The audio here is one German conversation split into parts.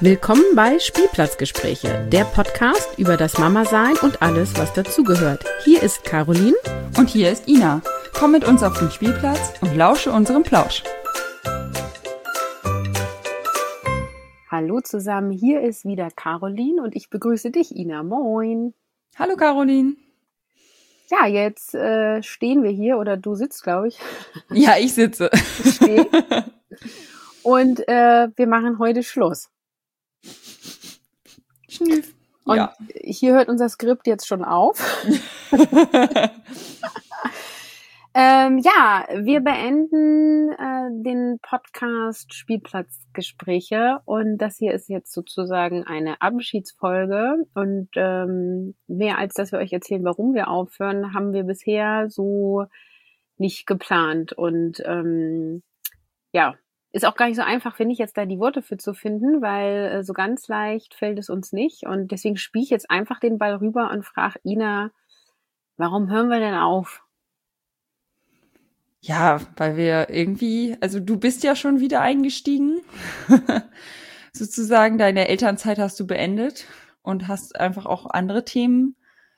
Willkommen bei Spielplatzgespräche, der Podcast über das Mama-Sein und alles, was dazugehört. Hier ist Caroline. Und hier ist Ina. Komm mit uns auf den Spielplatz und lausche unserem Plausch. Hallo zusammen, hier ist wieder Caroline und ich begrüße dich, Ina. Moin. Hallo Caroline. Ja, jetzt stehen wir hier, oder du sitzt, glaube ich. Ja, ich sitze. Ich stehe. Und wir machen heute Schluss. Schnüff. Und ja. Hier hört unser Skript jetzt schon auf. Ja, wir beenden den Podcast Spielplatzgespräche und das hier ist jetzt sozusagen eine Abschiedsfolge und mehr als dass wir euch erzählen, warum wir aufhören, haben wir bisher so nicht geplant und ja, ist auch gar nicht so einfach, finde ich, jetzt da die Worte für zu finden, weil so ganz leicht fällt es uns nicht und deswegen spiele ich jetzt einfach den Ball rüber und frage Ina, warum hören wir denn auf? Ja, weil wir irgendwie, also du bist ja schon wieder eingestiegen. Sozusagen deine Elternzeit hast du beendet und hast einfach auch andere Themen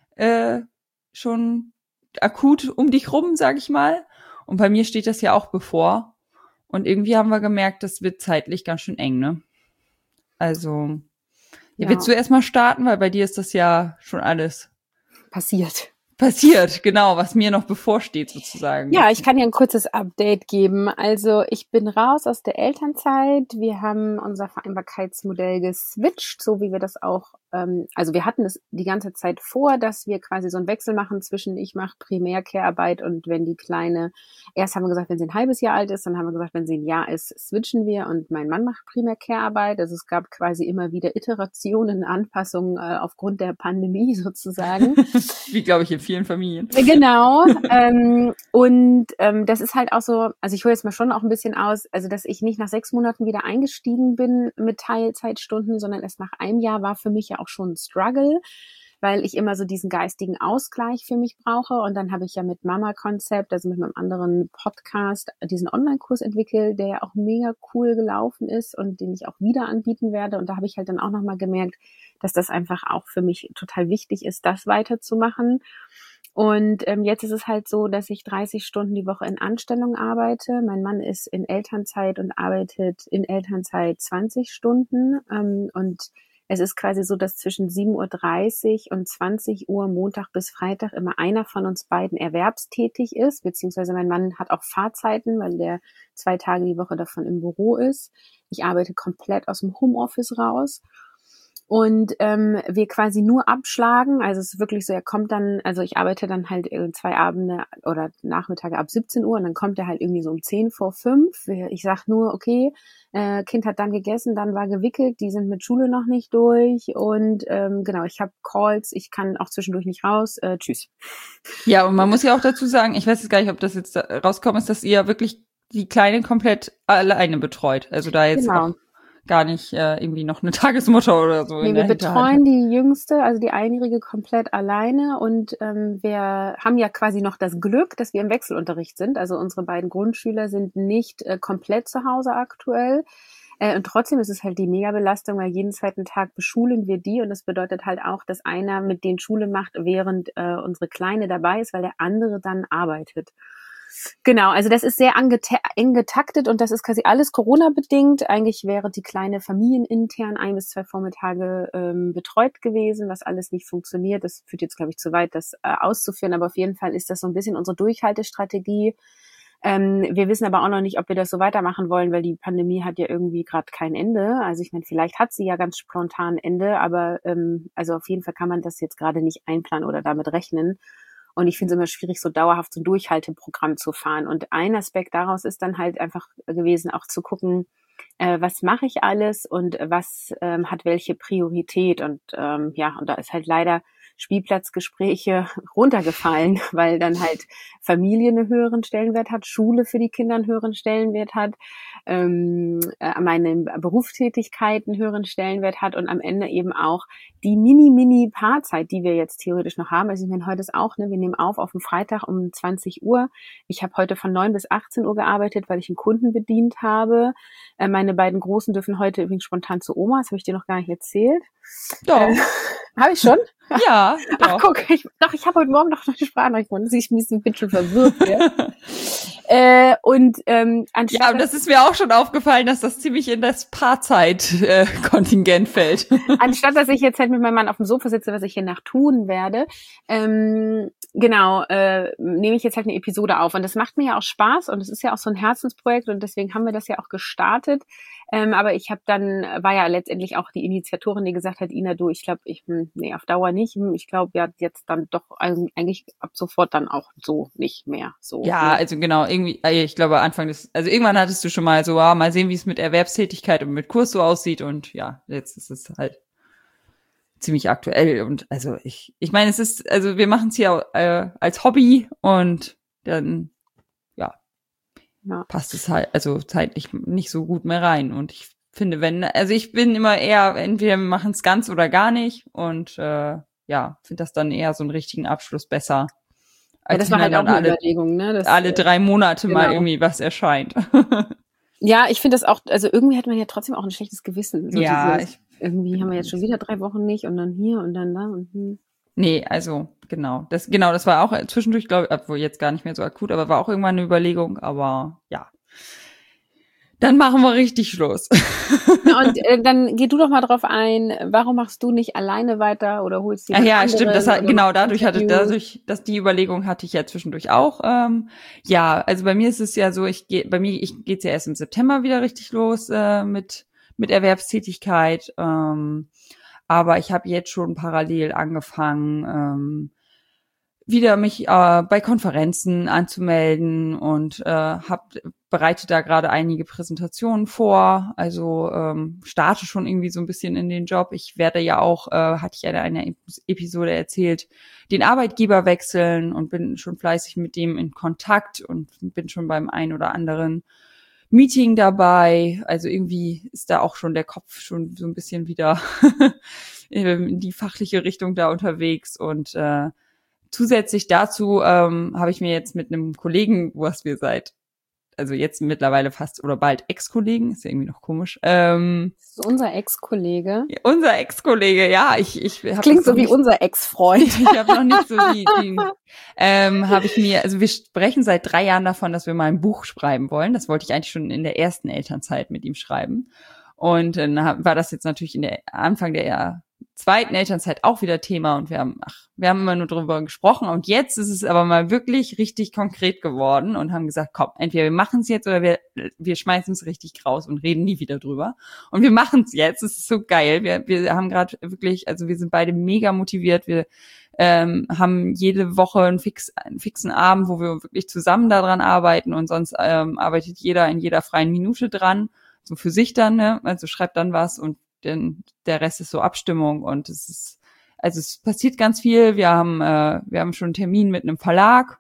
schon akut um dich rum, sag ich mal. Und bei mir steht das ja auch bevor. Und irgendwie haben wir gemerkt, das wird zeitlich ganz schön eng, ne? Also, ja. Willst du erstmal starten, weil bei dir ist das ja schon alles passiert, genau, was mir noch bevorsteht sozusagen. Ja, ich kann dir ein kurzes Update geben. Also ich bin raus aus der Elternzeit. Wir haben unser Vereinbarkeitsmodell geswitcht, so wie wir das auch, also wir hatten es die ganze Zeit vor, dass wir quasi so einen Wechsel machen zwischen ich mache Primär-Care-Arbeit und wenn die Kleine, erst haben wir gesagt, wenn sie ein halbes Jahr alt ist, dann haben wir gesagt, wenn sie ein Jahr ist, switchen wir und mein Mann macht Primär-Care-Arbeit. Also es gab quasi immer wieder Iterationen, Anpassungen aufgrund der Pandemie sozusagen. Wie, glaube ich, in vielen Familien. Genau. Und das ist halt auch so, also ich hole jetzt mal schon auch ein bisschen aus, also dass ich nicht nach 6 Monaten wieder eingestiegen bin mit Teilzeitstunden, sondern erst nach einem Jahr war für mich ja auch schon ein Struggle, weil ich immer so diesen geistigen Ausgleich für mich brauche. Und dann habe ich ja mit Mama-Konzept, also mit meinem anderen Podcast, diesen Online-Kurs entwickelt, der ja auch mega cool gelaufen ist und den ich auch wieder anbieten werde. Und da habe ich halt dann auch nochmal gemerkt, dass das einfach auch für mich total wichtig ist, das weiterzumachen. Und jetzt ist es halt so, dass ich 30 Stunden die Woche in Anstellung arbeite. Mein Mann ist in Elternzeit und arbeitet in Elternzeit 20 Stunden. Und es ist quasi so, dass zwischen 7:30 Uhr und 20 Uhr Montag bis Freitag immer einer von uns beiden erwerbstätig ist, beziehungsweise mein Mann hat auch Fahrzeiten, weil der 2 Tage die Woche davon im Büro ist. Ich arbeite komplett aus dem Homeoffice raus. Und wir quasi nur abschlagen, also es ist wirklich so, er kommt dann, also ich arbeite dann halt 2 Abende oder Nachmittage ab 17 Uhr und dann kommt er halt irgendwie so um 10:45. Ich sag nur, okay, Kind hat dann gegessen, dann war gewickelt, die sind mit Schule noch nicht durch und genau, ich habe Calls, ich kann auch zwischendurch nicht raus, tschüss. Ja, und man muss ja auch dazu sagen, ich weiß jetzt gar nicht, ob das jetzt rauskommt, ist, dass ihr wirklich die Kleine komplett alleine betreut, also da jetzt genau. Auch gar nicht irgendwie noch eine Tagesmutter oder so. Nee, wir betreuen die Jüngste, also die Einjährige, komplett alleine und wir haben ja quasi noch das Glück, dass wir im Wechselunterricht sind. Also unsere beiden Grundschüler sind nicht komplett zu Hause aktuell. Und trotzdem ist es halt die Megabelastung, weil jeden zweiten Tag beschulen wir die und das bedeutet halt auch, dass einer mit denen Schule macht, während unsere Kleine dabei ist, weil der andere dann arbeitet. Genau, also das ist sehr eng getaktet und das ist quasi alles Corona-bedingt. Eigentlich wäre die Kleine familienintern 1 bis 2 Vormittage betreut gewesen, was alles nicht funktioniert. Das führt jetzt, glaube ich, zu weit, das auszuführen, aber auf jeden Fall ist das so ein bisschen unsere Durchhaltestrategie. Wir wissen aber auch noch nicht, ob wir das so weitermachen wollen, weil die Pandemie hat ja irgendwie gerade kein Ende. Also ich meine, vielleicht hat sie ja ganz spontan ein Ende, aber also auf jeden Fall kann man das jetzt gerade nicht einplanen oder damit rechnen. Und ich finde es immer schwierig, so dauerhaft so ein Durchhalteprogramm zu fahren. Und ein Aspekt daraus ist dann halt einfach gewesen, auch zu gucken, was mache ich alles und was hat welche Priorität. Und ja, und da ist halt leider Spielplatzgespräche runtergefallen, weil dann halt Familie einen höheren Stellenwert hat, Schule für die Kinder einen höheren Stellenwert hat. meine Berufstätigkeit einen höheren Stellenwert hat und am Ende eben auch die Mini-Paarzeit, die wir jetzt theoretisch noch haben. Also ich meine, heute ist auch, ne, wir nehmen auf dem Freitag um 20 Uhr. Ich habe heute von 9 bis 18 Uhr gearbeitet, weil ich einen Kunden bedient habe. Meine beiden Großen dürfen heute übrigens spontan zu Oma, das habe ich dir noch gar nicht erzählt. Doch. Habe ich schon? Ja, doch. Ach, guck, ich habe heute Morgen noch eine Sprachnachricht gemacht. Ich bin schon verwirrt. Ja. Anstatt ja, und das ist mir auch schon aufgefallen, dass das ziemlich in das Paarzeit-Kontingent fällt. Anstatt, dass ich jetzt halt mit meinem Mann auf dem Sofa sitze, was ich hier nach tun werde, nehme ich jetzt halt eine Episode auf. Und das macht mir ja auch Spaß und es ist ja auch so ein Herzensprojekt und deswegen haben wir das ja auch gestartet. Aber war ja letztendlich auch die Initiatorin, die gesagt hat, Ina, du, ich glaube, auf Dauer nicht. Ich glaube, ja, jetzt dann doch eigentlich ab sofort dann auch so nicht mehr. So. Ja, also genau, irgendwie, ich glaube irgendwann hattest du schon mal so, mal sehen, wie es mit Erwerbstätigkeit und mit Kurs so aussieht und ja, jetzt ist es halt ziemlich aktuell und also ich meine, wir machen es hier als Hobby und dann passt es halt, also zeitlich nicht so gut mehr rein. Und ich finde, ich bin immer eher, entweder wir machen es ganz oder gar nicht. Und finde das dann eher so einen richtigen Abschluss besser. Ja, das war halt auch eine Überlegung, ne? Alle 3 Monate mal irgendwie was erscheint. Ja, ich finde das auch, also irgendwie hat man ja trotzdem auch ein schlechtes Gewissen. So ja. Irgendwie haben wir jetzt schon wieder 3 Wochen nicht und dann hier und dann da und Nee, also genau. Das war auch zwischendurch, glaube ich, obwohl jetzt gar nicht mehr so akut, aber war auch irgendwann eine Überlegung, aber ja. Dann machen wir richtig Schluss. Und dann geh du doch mal drauf ein, warum machst du nicht alleine weiter oder holst dir ja, stimmt, dass die Überlegung hatte ich ja zwischendurch auch. Also bei mir ist es ja so, ich geht's ja erst im September wieder richtig los mit Erwerbstätigkeit. Aber ich habe jetzt schon parallel angefangen, wieder mich bei Konferenzen anzumelden und bereite da gerade einige Präsentationen vor. Also starte schon irgendwie so ein bisschen in den Job. Ich werde ja auch, hatte ich ja in einer Episode erzählt, den Arbeitgeber wechseln und bin schon fleißig mit dem in Kontakt und bin schon beim ein oder anderen Meeting dabei, also irgendwie ist da auch schon der Kopf schon so ein bisschen wieder in die fachliche Richtung da unterwegs und zusätzlich dazu habe ich mir jetzt mit einem Kollegen, was wir also jetzt mittlerweile fast oder bald Ex-Kollegen, ist ja irgendwie noch komisch. Das ist unser Ex-Kollege. Unser Ex-Kollege, ja. Klingt so wie unser Ex-Freund. Ich habe noch nicht so wir sprechen seit 3 Jahren davon, dass wir mal ein Buch schreiben wollen. Das wollte ich eigentlich schon in der ersten Elternzeit mit ihm schreiben. Und dann war das jetzt natürlich in der Anfang der zweiten Elternzeit auch wieder Thema und wir haben immer nur drüber gesprochen und jetzt ist es aber mal wirklich richtig konkret geworden und haben gesagt, komm, entweder wir machen es jetzt oder wir schmeißen es richtig raus und reden nie wieder drüber und wir machen es jetzt, es ist so geil, wir haben gerade wirklich, also wir sind beide mega motiviert, wir haben jede Woche einen fixen Abend, wo wir wirklich zusammen daran arbeiten und sonst arbeitet jeder in jeder freien Minute dran, so für sich dann, ne? Also schreibt dann was und denn der Rest ist so Abstimmung und es passiert ganz viel. Wir haben schon einen Termin mit einem Verlag,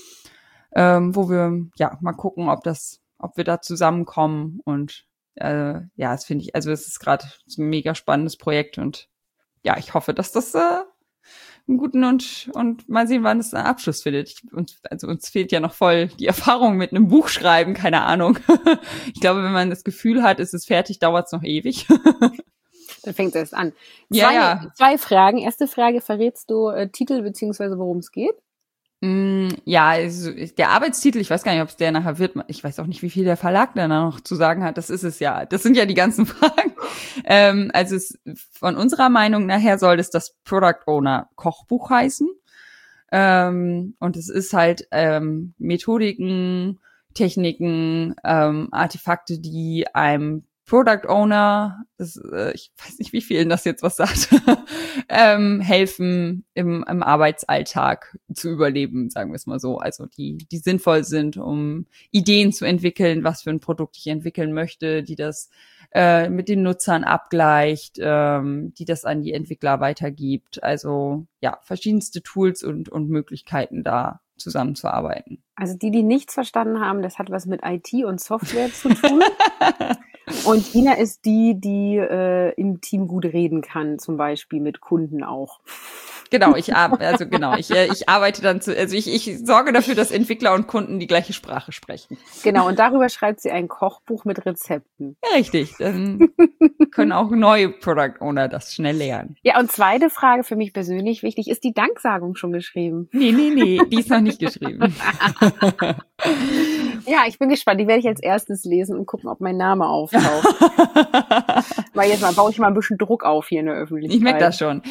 wo wir mal gucken, ob wir da zusammenkommen und das finde ich, also es ist gerade so ein mega spannendes Projekt und ja, ich hoffe, dass das einen guten und mal sehen, wann es einen Abschluss findet. Uns fehlt ja noch voll die Erfahrung mit einem Buch schreiben, keine Ahnung. Ich glaube, wenn man das Gefühl hat, es ist fertig, dauert es noch ewig. Dann fängt es erst an. Zwei Fragen. Erste Frage, verrätst du Titel beziehungsweise worum es geht? Ja, also der Arbeitstitel, ich weiß gar nicht, ob es der nachher wird. Ich weiß auch nicht, wie viel der Verlag da noch zu sagen hat. Das ist es ja. Das sind ja die ganzen Fragen. Von unserer Meinung nachher soll es das Product Owner Kochbuch heißen. Und es ist halt Methodiken, Techniken, Artefakte, die einem Product Owner, ich weiß nicht, wie vielen das jetzt was sagt, helfen im Arbeitsalltag zu überleben, sagen wir es mal so. Also die sinnvoll sind, um Ideen zu entwickeln, was für ein Produkt ich entwickeln möchte, die das mit den Nutzern abgleicht, die das an die Entwickler weitergibt. Also ja, verschiedenste Tools und Möglichkeiten da zusammenzuarbeiten. Also die nichts verstanden haben, das hat was mit IT und Software zu tun. Und Ina ist die im Team gut reden kann, zum Beispiel mit Kunden auch. Genau, ich arbeite dann ich sorge dafür, dass Entwickler und Kunden die gleiche Sprache sprechen. Genau, und darüber schreibt sie ein Kochbuch mit Rezepten. Ja, richtig. Dann können auch neue Product Owner das schnell lernen. Ja, und zweite Frage für mich persönlich wichtig, ist die Danksagung schon geschrieben? Nee, die ist noch nicht geschrieben. Ja, ich bin gespannt. Die werde ich als erstes lesen und gucken, ob mein Name auftaucht. Weil jetzt baue ich mal ein bisschen Druck auf hier in der Öffentlichkeit. Ich merke das schon.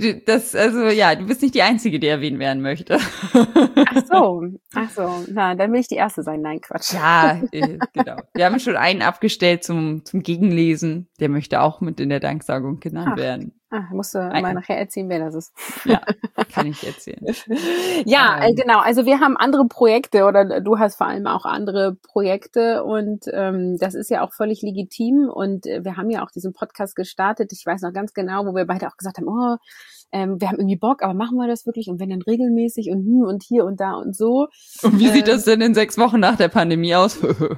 Du bist nicht die Einzige, die erwähnt werden möchte. Ach so. Na, dann will ich die Erste sein. Nein, Quatsch. Ja, genau. Wir haben schon einen abgestellt zum Gegenlesen. Der möchte auch mit in der Danksagung genannt werden. Musst du mal nachher erzählen, wer das ist. Ja, kann ich erzählen. Ja, genau. Also wir haben andere Projekte oder du hast vor allem auch andere Projekte und das ist ja auch völlig legitim und wir haben ja auch diesen Podcast gestartet. Ich weiß noch ganz genau, wo wir beide auch gesagt haben, wir haben irgendwie Bock, aber machen wir das wirklich? Und wenn dann regelmäßig und hier und da und so. Und wie sieht das denn in 6 Wochen nach der Pandemie aus?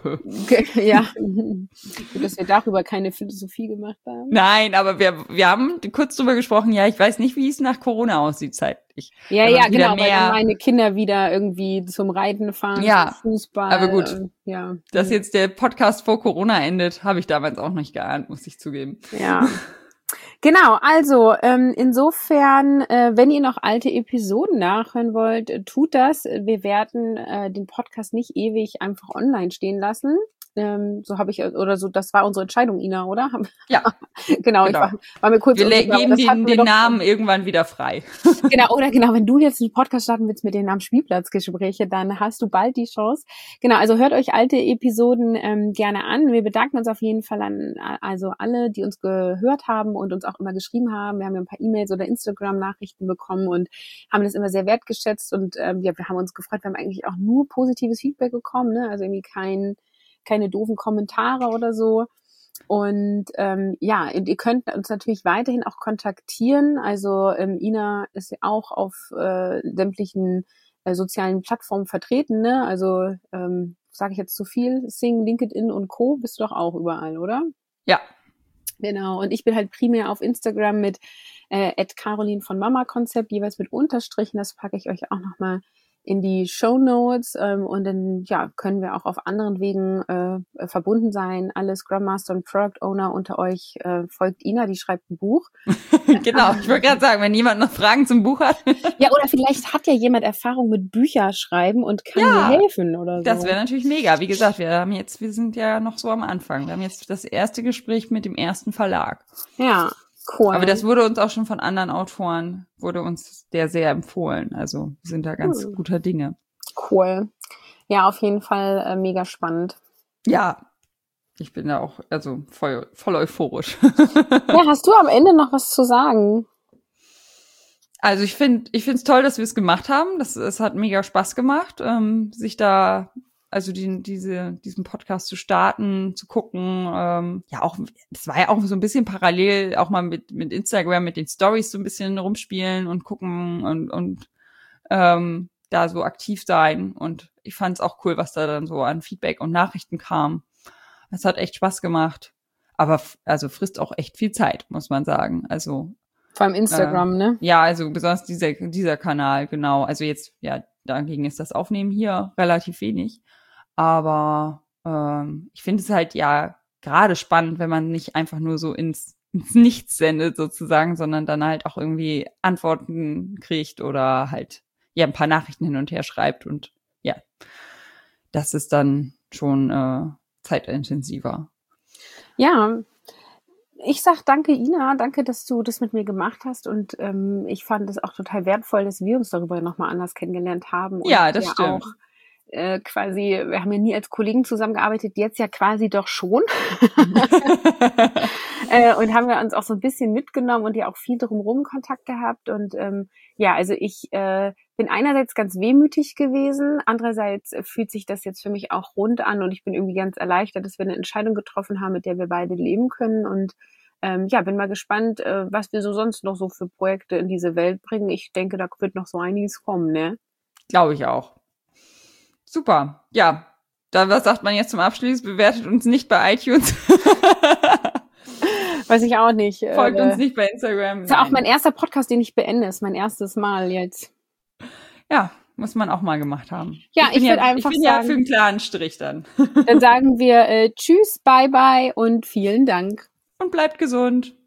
Ja, dass wir darüber keine Philosophie gemacht haben. Nein, aber wir haben kurz drüber gesprochen, ja, ich weiß nicht, wie es nach Corona aussieht zeitlich. Ja, genau, weil dann meine Kinder wieder irgendwie zum Reiten fahren, zum Fußball. Aber gut, ja. Dass jetzt der Podcast vor Corona endet, habe ich damals auch nicht geahnt, muss ich zugeben. Ja. Genau, also insofern, wenn ihr noch alte Episoden nachhören wollt, tut das. Wir werden den Podcast nicht ewig einfach online stehen lassen. So habe ich, oder so, das war unsere Entscheidung, Ina, oder? Ja. Genau. Ich war mir kurz wir geben den Namen irgendwann wieder frei. Genau, wenn du jetzt einen Podcast starten willst mit den am Spielplatzgespräche, dann hast du bald die Chance. Genau, also hört euch alte Episoden gerne an. Wir bedanken uns auf jeden Fall an also alle, die uns gehört haben und uns auch immer geschrieben haben. Wir haben ja ein paar E-Mails oder Instagram-Nachrichten bekommen und haben das immer sehr wertgeschätzt und wir haben uns gefreut. Wir haben eigentlich auch nur positives Feedback bekommen, ne? Also irgendwie keine doofen Kommentare oder so. Und und ihr könnt uns natürlich weiterhin auch kontaktieren. Also Ina ist ja auch auf sämtlichen sozialen Plattformen vertreten, ne? Also sage ich jetzt zu viel? Sing, LinkedIn und Co. Bist du doch auch überall, oder? Ja. Genau. Und ich bin halt primär auf Instagram mit @Caroline von Mama Konzept, jeweils mit Unterstrichen. Das packe ich euch auch nochmal in die Shownotes und dann können wir auch auf anderen Wegen verbunden sein. Alle Scrum Master und Product Owner unter euch folgt Ina, die schreibt ein Buch. Genau, ich wollte gerade sagen, wenn jemand noch Fragen zum Buch hat. Ja, oder vielleicht hat ja jemand Erfahrung mit Bücherschreiben und kann mir helfen oder so. Das wäre natürlich mega. Wie gesagt, wir sind ja noch so am Anfang. Wir haben jetzt das erste Gespräch mit dem ersten Verlag. Ja. Cool. Aber das wurde uns auch schon von anderen Autoren, sehr empfohlen. Also wir sind da ganz guter Dinge. Cool. Ja, auf jeden Fall mega spannend. Ja, ich bin da auch voll euphorisch. Ja, hast du am Ende noch was zu sagen? Also ich finde es toll, dass wir es gemacht haben. Es hat mega Spaß gemacht, sich da diesen Podcast zu starten, zu gucken, das war ja auch so ein bisschen parallel, auch mal mit Instagram, mit den Stories so ein bisschen rumspielen und gucken und da so aktiv sein. Und ich fand es auch cool, was da dann so an Feedback und Nachrichten kam. Es hat echt Spaß gemacht. Aber frisst auch echt viel Zeit, muss man sagen. Also vor allem Instagram, ne? Ja, also besonders dieser Kanal, genau. Also jetzt, dagegen ist das Aufnehmen hier relativ wenig. Aber ich finde es halt gerade spannend, wenn man nicht einfach nur so ins Nichts sendet sozusagen, sondern dann halt auch irgendwie Antworten kriegt oder halt ein paar Nachrichten hin und her schreibt und das ist dann schon zeitintensiver. Ja, ich sag danke Ina, danke, dass du das mit mir gemacht hast und ich fand es auch total wertvoll, dass wir uns darüber nochmal anders kennengelernt haben. Und ja, das stimmt. Auch quasi, wir haben ja nie als Kollegen zusammengearbeitet, jetzt ja quasi doch schon. Und haben wir uns auch so ein bisschen mitgenommen und ja auch viel drumherum Kontakt gehabt. Und also ich bin einerseits ganz wehmütig gewesen, andererseits fühlt sich das jetzt für mich auch rund an und ich bin irgendwie ganz erleichtert, dass wir eine Entscheidung getroffen haben, mit der wir beide leben können. Und bin mal gespannt, was wir so sonst noch so für Projekte in diese Welt bringen. Ich denke, da wird noch so einiges kommen, ne? Glaube ich auch. Super. Ja, was sagt man jetzt zum Abschluss? Bewertet uns nicht bei iTunes. Weiß ich auch nicht. Folgt uns nicht bei Instagram. Das ist auch mein erster Podcast, den ich beende. Das ist mein erstes Mal jetzt. Ja, muss man auch mal gemacht haben. Ja, ich würde einfach sagen. Ich bin ja für einen klaren Strich dann. Dann sagen wir Tschüss, bye bye und vielen Dank. Und bleibt gesund.